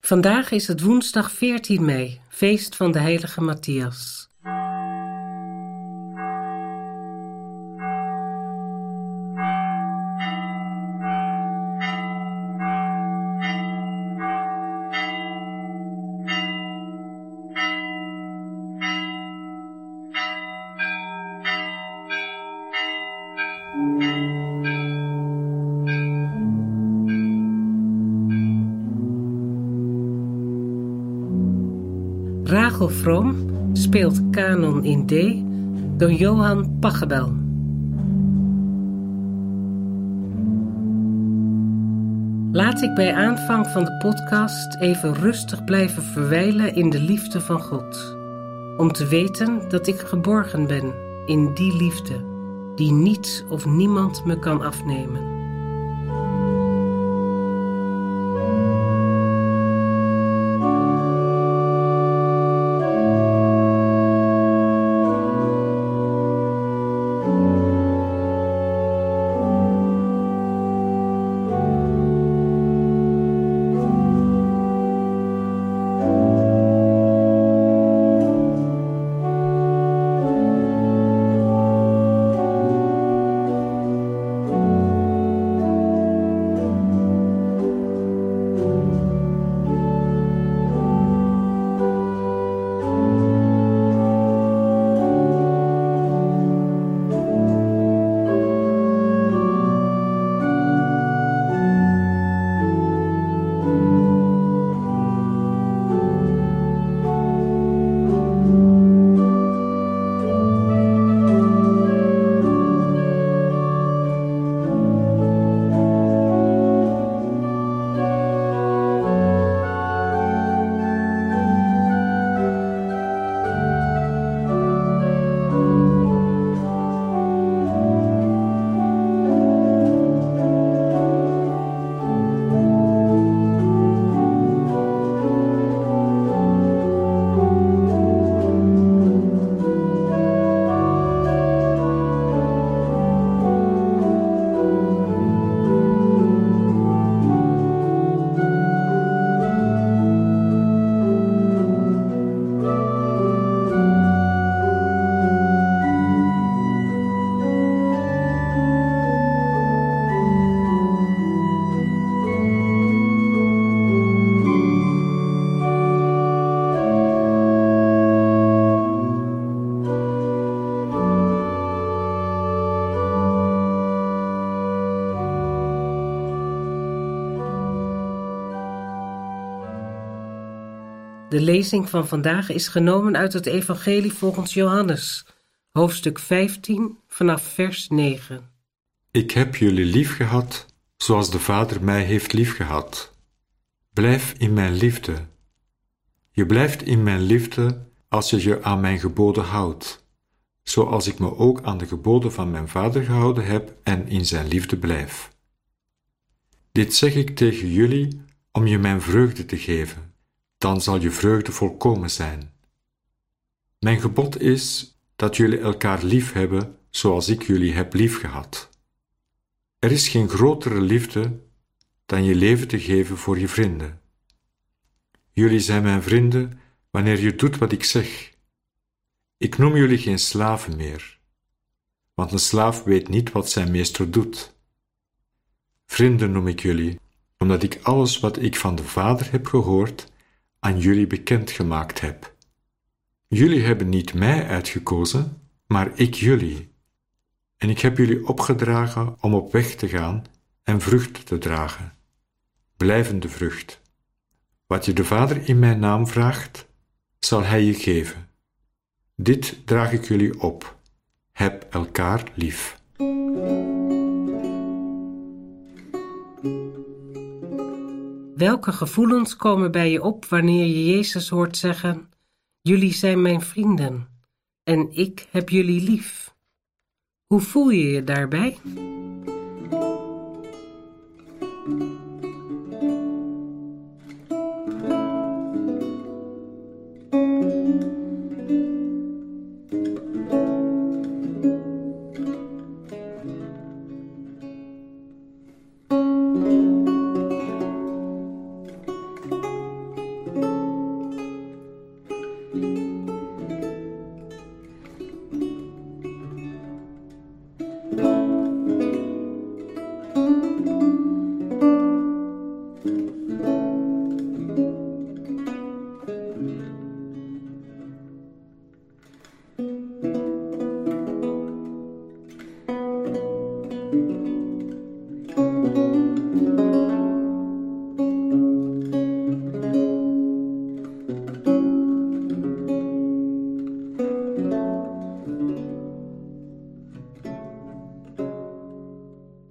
Vandaag is het woensdag 14 mei, feest van de heilige Matthias. Rachel Vroom speelt Kanon in D door Johan Pachelbel. Laat ik bij aanvang van de podcast even rustig blijven verwijlen in de liefde van God. Om te weten dat ik geborgen ben in die liefde die niets of niemand me kan afnemen. De lezing van vandaag is genomen uit het Evangelie volgens Johannes, hoofdstuk 15, vanaf vers 9. Ik heb jullie liefgehad, zoals de Vader mij heeft liefgehad. Blijf in mijn liefde. Je blijft in mijn liefde als je je aan mijn geboden houdt, zoals ik me ook aan de geboden van mijn Vader gehouden heb en in zijn liefde blijf. Dit zeg ik tegen jullie om je mijn vreugde te geven. Dan zal je vreugde volkomen zijn. Mijn gebod is dat jullie elkaar lief hebben zoals ik jullie heb liefgehad. Er is geen grotere liefde dan je leven te geven voor je vrienden. Jullie zijn mijn vrienden wanneer je doet wat ik zeg. Ik noem jullie geen slaven meer, want een slaaf weet niet wat zijn meester doet. Vrienden noem ik jullie, omdat ik alles wat ik van de Vader heb gehoord aan jullie bekendgemaakt heb. Jullie hebben niet mij uitgekozen, maar ik jullie. En ik heb jullie opgedragen om op weg te gaan en vrucht te dragen. Blijvende vrucht. Wat je de Vader in mijn naam vraagt, zal hij je geven. Dit draag ik jullie op. Heb elkaar lief. Welke gevoelens komen bij je op wanneer je Jezus hoort zeggen: jullie zijn mijn vrienden en ik heb jullie lief? Hoe voel je je daarbij?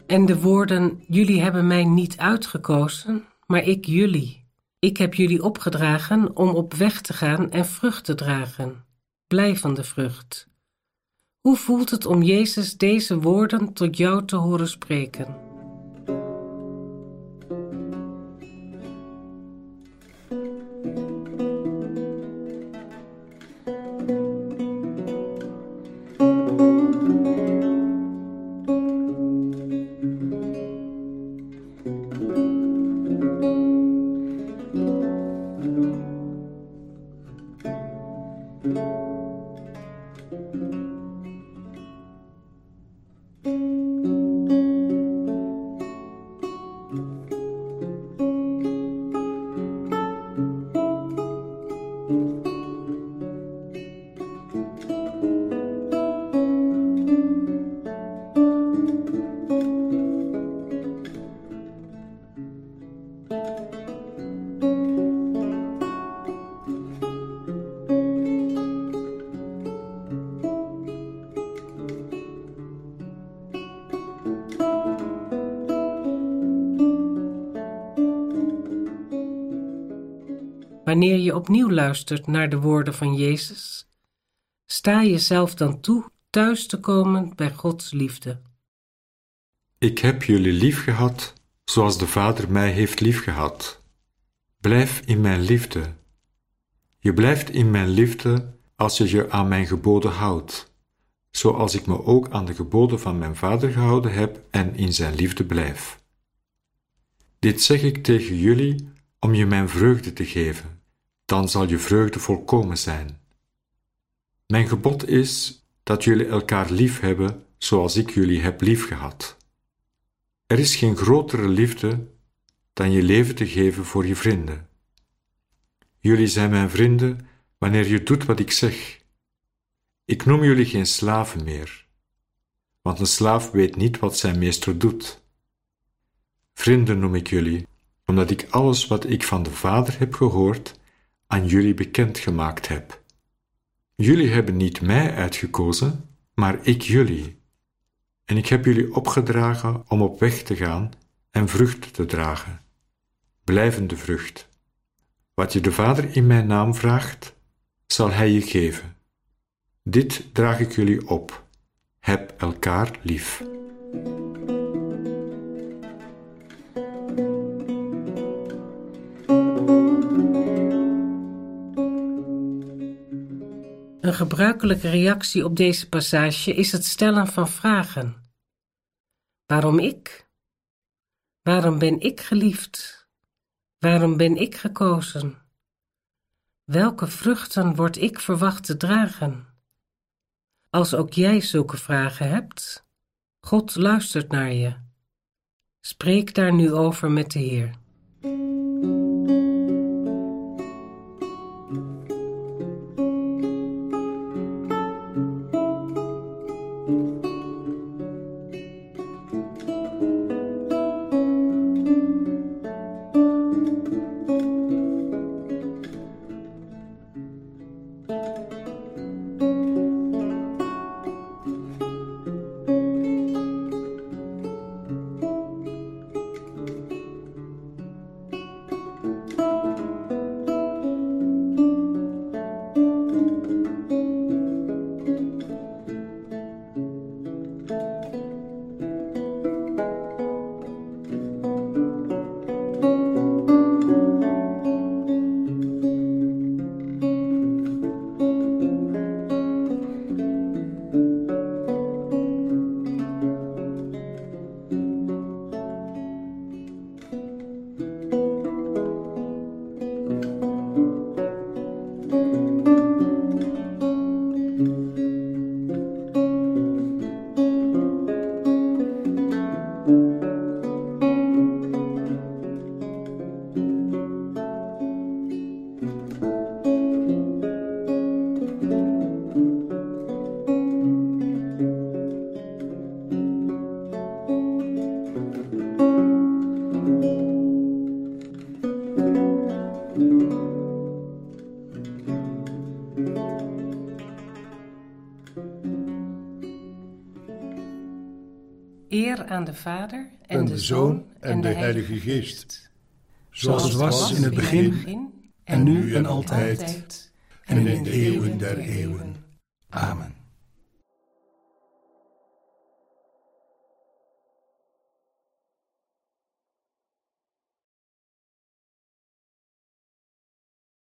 En de woorden, jullie hebben mij niet uitgekozen, maar ik jullie. Ik heb jullie opgedragen om op weg te gaan en vrucht te dragen. Blijvende vrucht. Hoe voelt het om Jezus deze woorden tot jou te horen spreken? Wanneer je opnieuw luistert naar de woorden van Jezus, sta jezelf dan toe thuis te komen bij Gods liefde. Ik heb jullie liefgehad zoals de Vader mij heeft liefgehad. Blijf in mijn liefde. Je blijft in mijn liefde als je je aan mijn geboden houdt, zoals ik me ook aan de geboden van mijn Vader gehouden heb en in zijn liefde blijf. Dit zeg ik tegen jullie om je mijn vreugde te geven. Dan zal je vreugde volkomen zijn. Mijn gebod is dat jullie elkaar lief hebben zoals ik jullie heb liefgehad. Er is geen grotere liefde dan je leven te geven voor je vrienden. Jullie zijn mijn vrienden wanneer je doet wat ik zeg. Ik noem jullie geen slaven meer, want een slaaf weet niet wat zijn meester doet. Vrienden noem ik jullie, omdat ik alles wat ik van de Vader heb gehoord aan jullie bekendgemaakt heb. Jullie hebben niet mij uitgekozen, maar ik jullie. En ik heb jullie opgedragen om op weg te gaan en vrucht te dragen. Blijvende vrucht. Wat je de Vader in mijn naam vraagt, zal Hij je geven. Dit draag ik jullie op. Heb elkaar lief. Een gebruikelijke reactie op deze passage is het stellen van vragen. Waarom ik? Waarom ben ik geliefd? Waarom ben ik gekozen? Welke vruchten word ik verwacht te dragen? Als ook jij zulke vragen hebt, God luistert naar je. Spreek daar nu over met de Heer. aan de Vader en de Zoon en de Heilige Geest. Zoals het was in het begin, en nu en altijd, en in de eeuwen der eeuwen. Amen.